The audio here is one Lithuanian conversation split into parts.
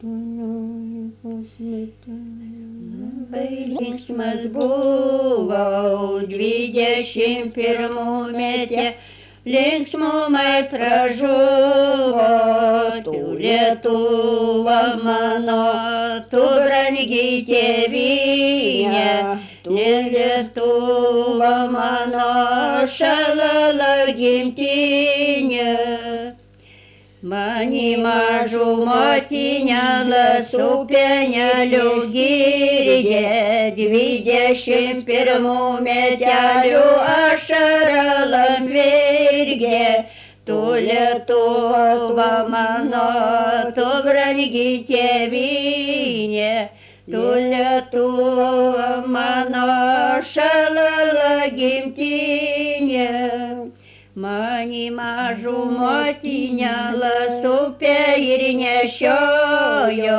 Labai linksmas buvau 21 metė, linksmumais pražuvo, tu Lietuva mano, tu brangi tėvynė, tu Lietuva mano, šalala gimtinė. Mani mažų motinėlą su pieneliu girdė, 21 metelių ašaralam virgė. Tu Lietuva mano, tu brangi tėvynė, tu Lietuva mano, šalala gimtinė. Mani mažų motinėlą supė ir nešiojo,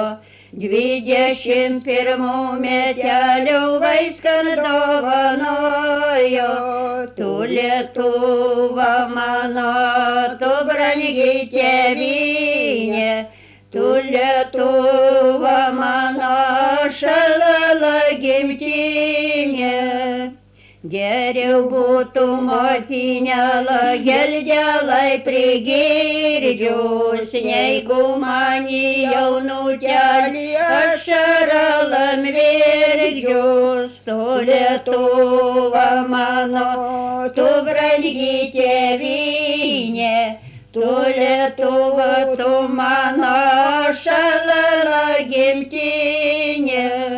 21 metelių vaiskan dovanojo. Tu Lietuva mano, tu brangi tėvynė, tu Lietuva mano, šalala gimtinė. Geriau būtų motinėlą geldelai prigirdžius, neigu mani jaunutelį ašaralam virkdžius. Tu Lietuva mano, tu brangi tėvynė, tu Lietuva, tu mano, šalala gimtinė.